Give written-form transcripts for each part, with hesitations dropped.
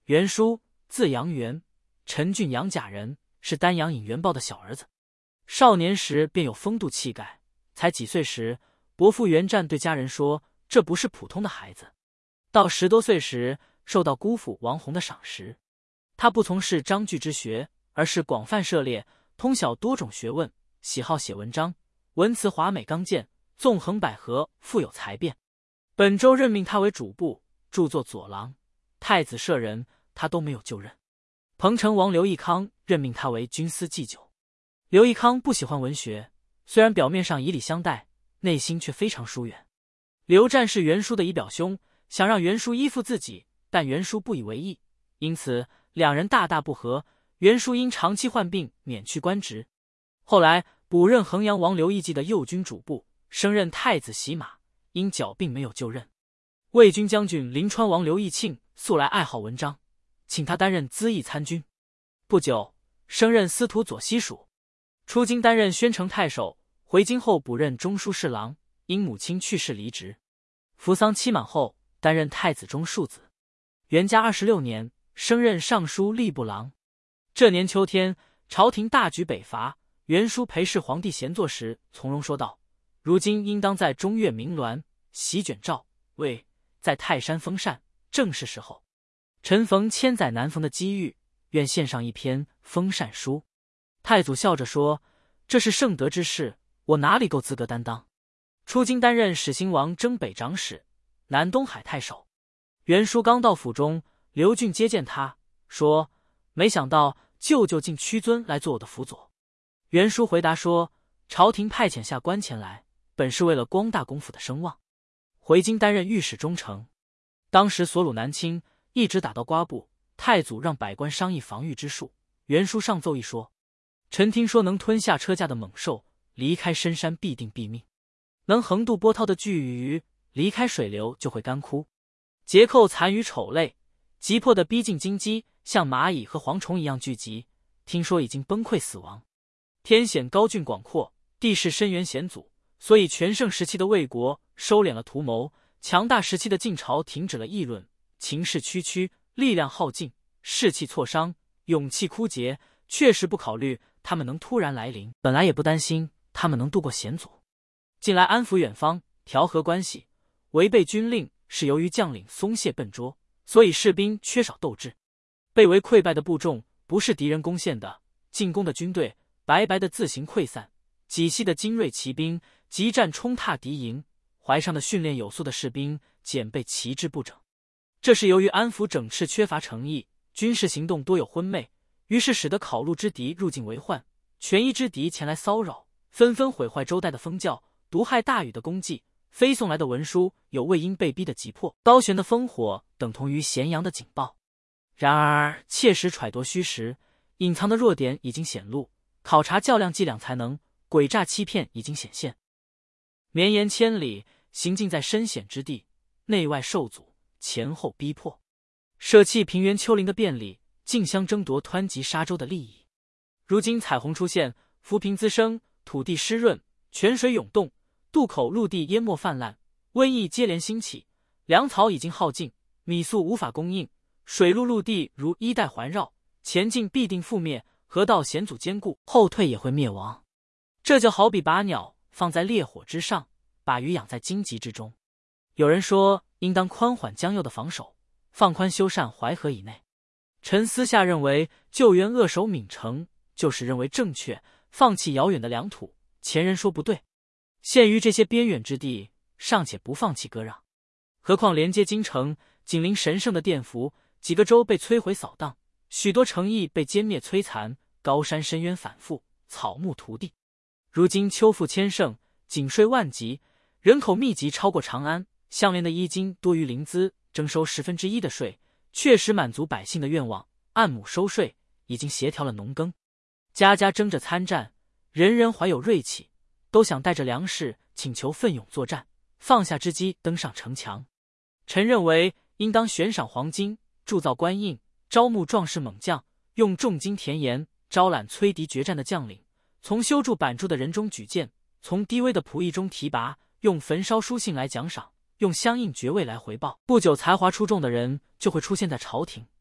袁叔，字杨元，陈郡杨贾人，是丹阳尹袁豹的小儿子。少年时便有风度气概，才几岁时，伯父袁湛对家人说，这不是普通的孩子。到10多岁时，受到姑父王弘的赏识，他不从事章句之学，而是广泛涉猎，通晓多种学问，喜好写文章，文辞华美刚健，纵横捭阖，富有才辩。本州任命他为主簿，著作左郎、太子舍人，他都没有就任。彭城王刘义康任命他为军司祭酒。刘义康不喜欢文学，虽然表面上以礼相待，内心却非常疏远。刘湛是袁叔的姨表兄，想让袁叔依附自己，但袁叔不以为意，因此两人大不和。袁叔因长期患病免去官职，后来补任衡阳王刘义季的右军主簿，升任太子洗马，因脚病没有就任。魏军将军临川王刘义庆素来爱好文章，请他担任资议参军，不久升任司徒左西蜀。出京担任宣城太守，回京后补任中书侍郎，因母亲去世离职。服丧期满后，担任太子中庶子。元嘉26年，升任尚书吏部郎。这年秋天，朝廷大举北伐，袁叔陪侍皇帝闲坐时，从容说道：“如今应当在中岳鸣鸾，席卷赵魏，在泰山封禅，正是时候。臣逢千载难逢的机遇，愿献上一篇封禅书。”太祖笑着说：“这是圣德之事，我哪里够资格担当？”出京担任始兴王征北长史、南东海太守。袁叔刚到府中，刘俊接见他，说：“没想到舅舅竟屈尊来做我的辅佐。”袁叔回答说：“朝廷派遣下官前来，本是为了光大公府的声望。”回京担任御史中丞。当时所虏南侵，一直打到瓜埠，太祖让百官商议防御之术。袁叔上奏议说：“臣听说能吞下车驾的猛兽，离开深山必定毙命；能横渡波涛的巨鱼，离开水流就会干枯。桀寇残余丑类，急迫地逼近京畿，像蚂蚁和蝗虫一样聚集，听说已经崩溃死亡。天险高峻广阔，地势深渊险阻，所以全盛时期的魏国收敛了图谋，强大时期的晋朝停止了议论，情势区区，力量耗尽，士气挫伤，勇气枯竭，确实不考虑他们能突然来临，本来也不担心他们能渡过险阻。近来安抚远方，调和关系，违背军令是由于将领松懈笨拙，所以士兵缺少斗志。被围溃败的部众不是敌人攻陷的，进攻的军队白白的自行溃散，几系的精锐骑兵急战冲踏敌营，怀上的训练有素的士兵减被旗帜不整。这是由于安抚整饬缺乏诚意，军事行动多有昏昧，于是使得考录之敌入境为患，权宜之敌前来骚扰，纷纷毁坏周代的封教，毒害大禹的功绩。飞送来的文书有魏婴被逼的急迫，高悬的烽火等同于咸阳的警报。然而切实揣度虚实，隐藏的弱点已经显露，考察较量伎俩才能，诡诈欺骗已经显现。绵延千里，行进在深险之地，内外受阻，前后逼迫，舍弃平原丘陵的便利，竞相争夺湍急沙洲的利益。如今彩虹出现，浮萍滋生，土地湿润，泉水涌动，渡口陆地淹没泛滥，瘟疫接连兴起，粮草已经耗尽，米粟无法供应，水陆地如衣带环绕，前进必定覆灭，河道险阻坚固，后退也会灭亡。这就好比把鸟放在烈火之上，把鱼养在荆棘之中。有人说应当宽缓将右的防守，放宽修缮淮河以内。臣私下认为救援扼守闽城，就是认为正确，放弃遥远的良土。前人说不对，限于这些边远之地，尚且不放弃割让，何况连接京城、紧邻神圣的殿服，几个州被摧毁扫荡，许多城邑被歼灭摧残，高山深渊反复，草木涂地。如今秋富千盛，井税万级，人口密集超过长安，相连的衣襟多于临淄，征收1/10的税，确实满足百姓的愿望。按亩收税，已经协调了农耕，家家争着参战，人人怀有锐气，都想带着粮食请求奋勇作战，放下之机登上城墙。臣认为应当悬赏黄金，铸造官印，招募壮士猛将，用重金田盐招揽摧敌决战的将领，从修筑板筑的人中举荐，从低微的仆役中提拔，用焚烧书信来奖赏，用相应爵位来回报。不久才华出众的人就会出现在朝廷，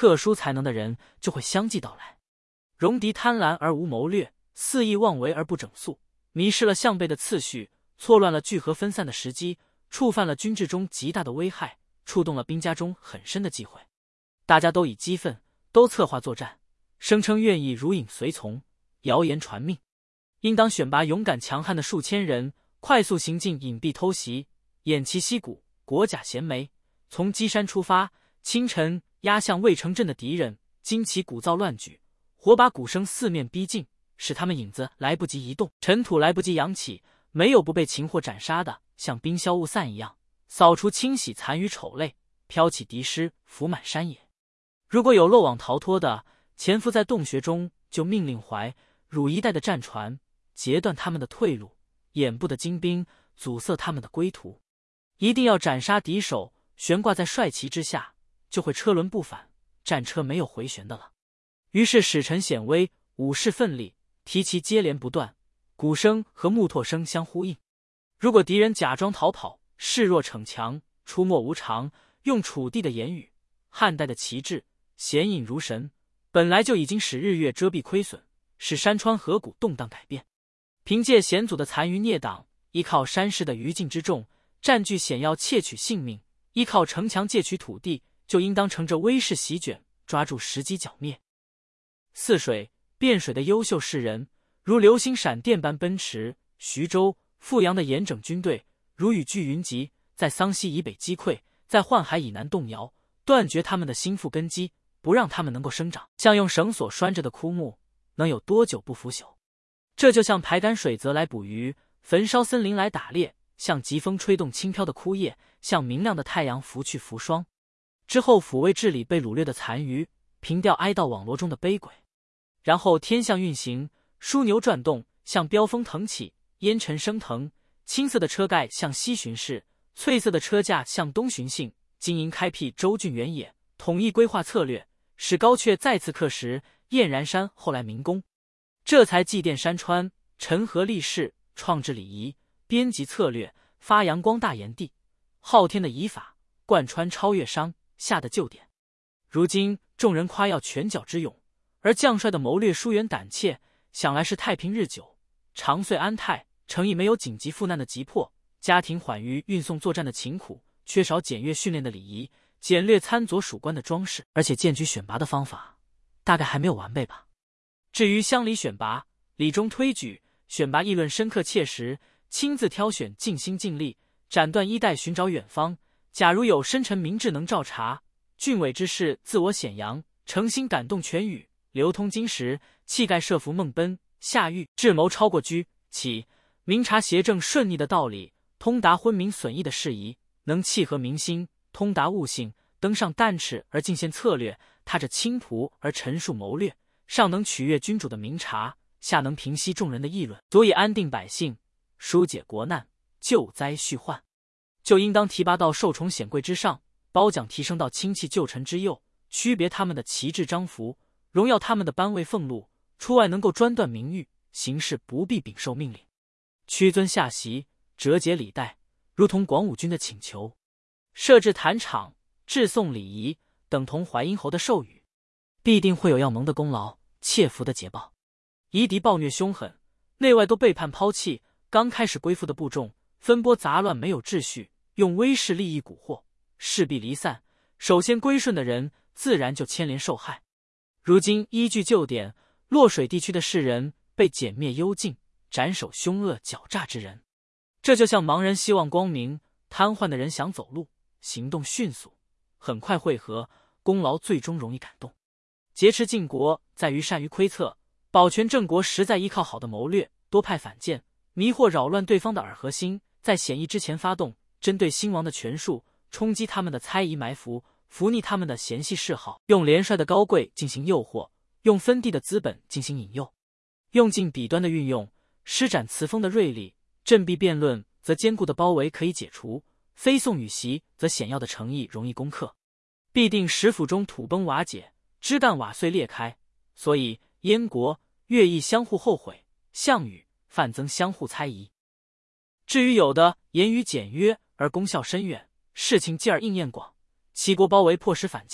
特殊才能的人就会相继到来。戎狄贪婪而无谋略，肆意妄为而不整肃，迷失了项背的次序，错乱了聚合分散的时机，触犯了军制中极大的危害，触动了兵家中很深的忌讳。大家都以激愤，都策划作战，声称愿意如影随从，谣言传命。应当选拔勇敢强悍的数千人，快速行进隐蔽偷袭，偃旗息鼓，裹甲衔枚，从基山出发，清晨压向未城镇的敌人，惊起鼓噪乱举，火把鼓声四面逼近，使他们影子来不及移动，尘土来不及扬起，没有不被擒获斩杀的，像冰消雾散一样，扫除清洗残余丑类，飘起敌尸，浮满山野。如果有漏网逃脱的，潜伏在洞穴中，就命令淮汝一带的战船截断他们的退路，掩部的精兵阻塞他们的归途，一定要斩杀敌手，悬挂在帅旗之下，就会车轮不返，战车没有回旋的了。于是使臣显威，武士奋力，提旗接连不断，鼓声和木拓声相呼应。如果敌人假装逃跑，示弱逞强，出没无常，用楚地的言语，汉代的旗帜，显隐如神，本来就已经使日月遮蔽亏损，使山川河谷动荡改变。凭借险阻的残余孽党，依靠山势的余烬之众，占据险要窃取性命，依靠城墙借取土地，就应当乘着威势席卷，抓住时机剿灭。泗水、汴水的优秀士人，如流星闪电般奔驰；徐州、阜阳的严整军队，如雨聚云集，在桑溪以北击溃，在宦海以南动摇，断绝他们的心腹根基，不让他们能够生长。像用绳索拴着的枯木，能有多久不腐朽？这就像排干水泽来捕鱼，焚烧森林来打猎，像疾风吹动轻飘的枯叶，像明亮的太阳拂去浮霜。之后抚慰治理被掳掠的残余，平掉哀悼网罗中的悲鬼。然后天象运行，枢纽转动，像飙风腾起，烟尘升腾，青色的车盖像西巡视，翠色的车架像东巡幸，经营开辟州郡原野，统一规划策略，使高阙再次刻石，燕然山后来明功。这才祭奠山川，陈和立世，创制礼仪，编辑策略，发扬光大炎帝昊天的仪法，贯穿超越商夏的旧典。如今众人夸耀拳脚之勇，而将帅的谋略疏远胆怯，想来是太平日久，长岁安泰，诚意没有紧急赴难的急迫，家庭缓于运送作战的勤苦，缺少检阅训练的礼仪，简略参佐属官的装饰，而且荐举选拔的方法大概还没有完备吧。至于乡里选拔，理中推举，选拔议论深刻切实，亲自挑选尽心尽力，斩断衣带寻找远方。假如有深沉明智能照察，俊伟之士自我显扬，诚心感动全语，流通经时，气概设服孟奔、夏玉，智谋超过居起，明察邪正顺逆的道理，通达昏明损益的事宜，能契合民心，通达悟性，登上担尺而进献策略，踏着青途而陈述谋略，上能取悦君主的明察，下能平息众人的议论，足以安定百姓，疏解国难，救灾续患。就应当提拔到受宠显贵之上，褒奖提升到亲戚旧臣之右，区别他们的旗帜章服，荣耀他们的班位俸禄，出外能够专断名誉，行事不必禀受命令，屈尊下席，折节礼待，如同广武军的请求。设置坛场，致送礼仪，等同淮阴侯的授予，必定会有要蒙的功劳，切福的捷报。夷狄暴虐凶狠，内外都背叛抛弃，刚开始归附的部众分拨杂乱，没有秩序，用威势利益蛊惑，势必离散。首先归顺的人，自然就牵连受害。如今依据旧典，洛水地区的士人被歼灭幽禁，斩首凶恶狡诈之人。这就像盲人希望光明，瘫痪的人想走路，行动迅速，很快会合，功劳最终容易感动。劫持晋国在于善于窥测，保全郑国实在依靠好的谋略，多派反间，迷惑扰乱对方的耳和心，在显义之前发动，针对兴亡的权术，冲击他们的猜疑埋伏，伏逆他们的嫌隙嗜好，用联帅的高贵进行诱惑，用分地的资本进行引诱，用尽彼端的运用，施展辞锋的锐利，振臂辩论则坚固的包围可以解除，非送羽檄则险要的诚意容易攻克，必定使府中土崩瓦解，枝干瓦碎裂开。所以燕国、乐毅相互后悔，项羽、范增相互猜疑。至于有的言语简约而功效深远，事情继而应验广，齐国包围迫使反驾，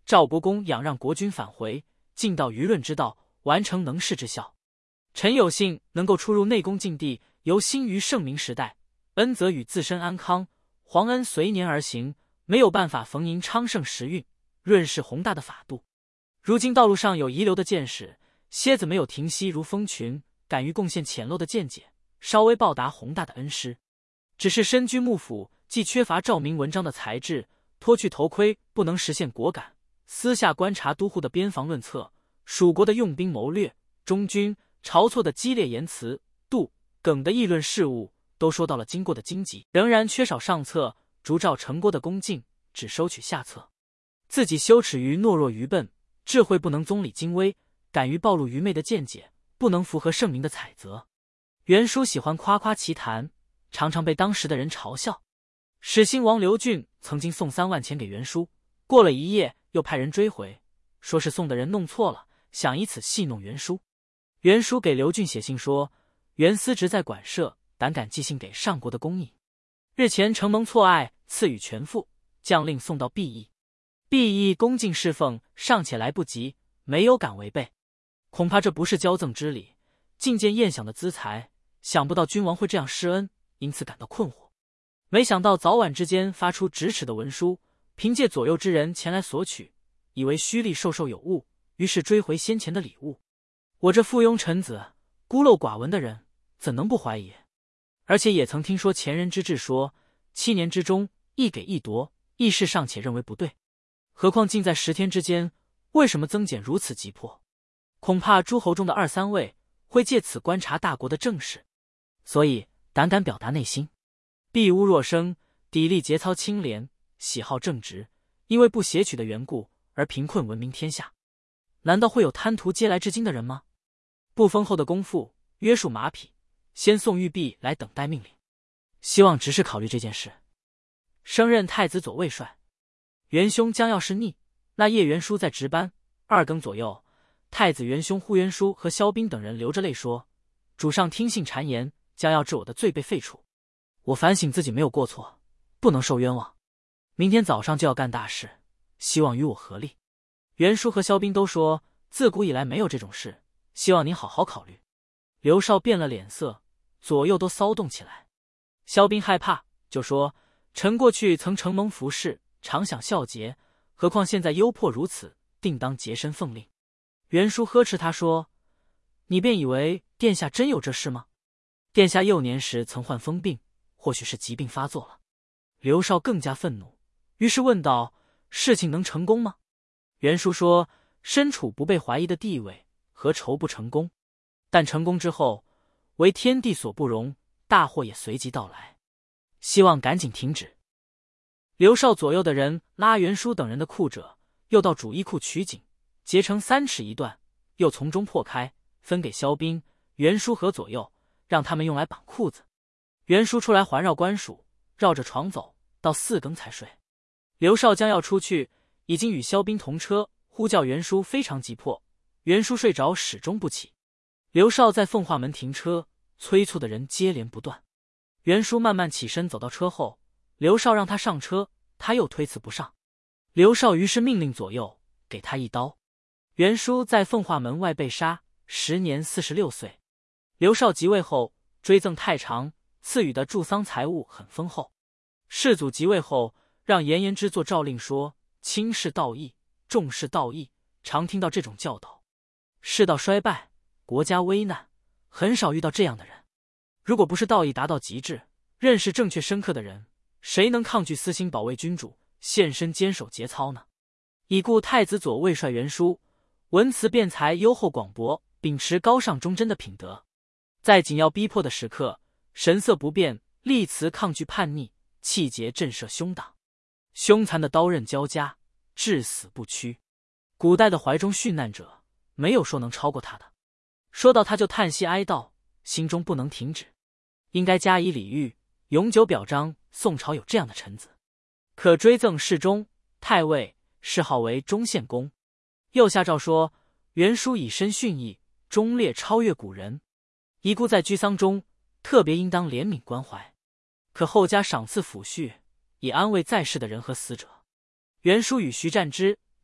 赵国公仰让国君返回，尽到舆论之道，完成能事之效。臣有幸能够出入内宫禁地，由兴于盛明时代，恩则与自身安康，皇恩随年而行，没有办法逢迎昌盛时运，润饰宏大的法度。如今道路上有遗留的见识，蝎子没有停息如蜂群，敢于贡献浅陋的见解，稍微报答宏大的恩师。只是身居幕府，既缺乏照明文章的才智，脱去头盔不能实现果敢，私下观察都护的边防论策，蜀国的用兵谋略，中军晁错的激烈言辞，杜耿的议论事务，都说到了经过的荆棘，仍然缺少上策，逐照成郭的恭敬，只收取下策。自己羞耻于懦弱愚笨，智慧不能宗理精微，敢于暴露愚昧的见解，不能符合圣明的采择。袁叔喜欢夸夸其谈，常常被当时的人嘲笑。始兴王刘俊曾经送3万钱给袁叔，过了1夜又派人追回，说是送的人弄错了，想以此戏弄袁叔。袁叔给刘俊写信说，袁司职在馆舍，胆敢寄信给上国的公议。日前承蒙错爱，赐予全副，将令送到毕邑。毕邑恭敬侍奉，尚且来不及，没有敢违背。恐怕这不是骄赠之礼，进见宴享的资财，想不到君王会这样施恩，因此感到困惑。没想到早晚之间发出咫尺的文书，凭借左右之人前来索取，以为虚力授受有误，于是追回先前的礼物。我这附庸臣子，孤陋寡闻的人，怎能不怀疑？而且也曾听说前人之志说，7年之中，一给一夺，议事尚且认为不对，何况竟在10天之间，为什么增减如此急迫？恐怕诸侯中的2、3位会借此观察大国的政事，所以胆敢表达内心。避污若生，砥砺节操清廉，喜好正直，因为不挟取的缘故而贫困闻名天下。难道会有贪图嗟来至今的人吗？不封后的功夫，约束马匹，先送玉璧来等待命令。希望执事考虑这件事。升任太子左卫帅。元兄将要是逆，那夜元叔在值班，2更左右，太子元兄呼元叔和萧斌等人流着泪说，主上听信谗言，将要治我的罪被废除。我反省自己没有过错，不能受冤枉。明天早上就要干大事，希望与我合力。元叔和萧斌都说，自古以来没有这种事，希望您好好考虑。刘少变了脸色，左右都骚动起来。萧斌害怕，就说，臣过去曾承蒙服侍，常享孝节，何况现在忧迫如此，定当洁身奉令。元叔呵斥他说，你便以为殿下真有这事吗？殿下幼年时曾患疯病，或许是疾病发作了。刘少更加愤怒，于是问道，事情能成功吗？袁叔说，身处不被怀疑的地位，何愁不成功？但成功之后，为天地所不容，大祸也随即到来，希望赶紧停止。刘少左右的人拉袁叔等人的裤褶，又到主衣库取锦，截成3尺一段，又从中破开，分给萧斌、袁叔和左右，让他们用来绑裤子。袁叔出来环绕官署，绕着床走，到4更才睡。刘少将要出去，已经与萧斌同车，呼叫袁叔非常急迫，袁叔睡着始终不起。刘少在奉化门停车，催促的人接连不断。袁叔慢慢起身走到车后，刘少让他上车，他又推辞不上。刘少于是命令左右给他1刀。袁叔在奉化门外被杀，时年46岁。刘少即位后，追赠太常，赐予的助丧财物很丰厚。世祖即位后，让严延之做诏令说，轻视道义，重视道义，常听到这种教导。世道衰败，国家危难，很少遇到这样的人。如果不是道义达到极致，认识正确深刻的人，谁能抗拒私心保卫君主，献身坚守节操呢？已故太子左卫帅袁叔，文辞辩才优厚广博，秉持高尚忠贞的品德，在紧要逼迫的时刻，神色不变，立辞抗拒叛逆，气节震慑凶党。凶残的刀刃交加，至死不屈。古代的怀中殉难者，没有说能超过他的。说到他就叹息哀悼，心中不能停止。应该加以礼遇，永久表彰宋朝有这样的臣子。可追赠侍中、太尉，谥号为忠献公。又下诏说，袁叔以身殉义，忠烈超越古人，遗孤在居丧中，特别应当怜悯关怀。可后加赏赐抚恤，以安慰在世的人和死者。袁叔与徐占之、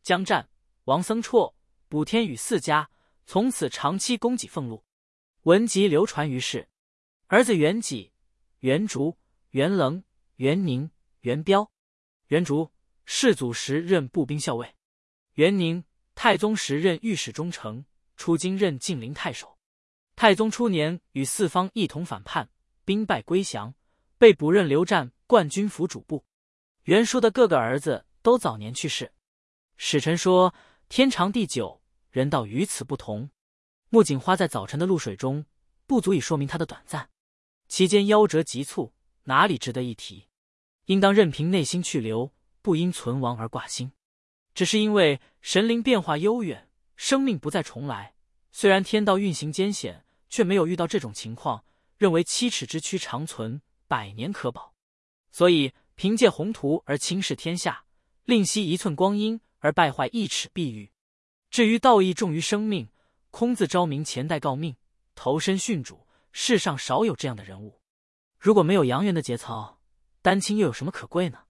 姜湛、王僧绰、卜天宇4家，从此长期供给俸禄。文集流传于世。儿子元己、元竹、元棱、元宁、元彪。元竹，世祖时任步兵校尉；元宁，太宗时任御史中丞，出京任晋陵太守。太宗初年与四方一同反叛，兵败归降，被补任留战冠军府主簿。袁术的各个儿子都早年去世。史臣说天长地久，人道与此不同。木槿花在早晨的露水中，不足以说明它的短暂，其间夭折急促，哪里值得一提？应当任凭内心去留，不因存亡而挂心。只是因为神灵变化悠远，生命不再重来，虽然天道运行艰险，却没有遇到这种情况，认为7尺之躯长存，100年可保，所以凭借宏图而轻视天下，吝惜1寸光阴而败坏1尺碧玉。至于道义重于生命，空自昭明前代诰命，投身殉主，世上少有这样的人物。如果没有杨元的节操，丹青又有什么可贵呢？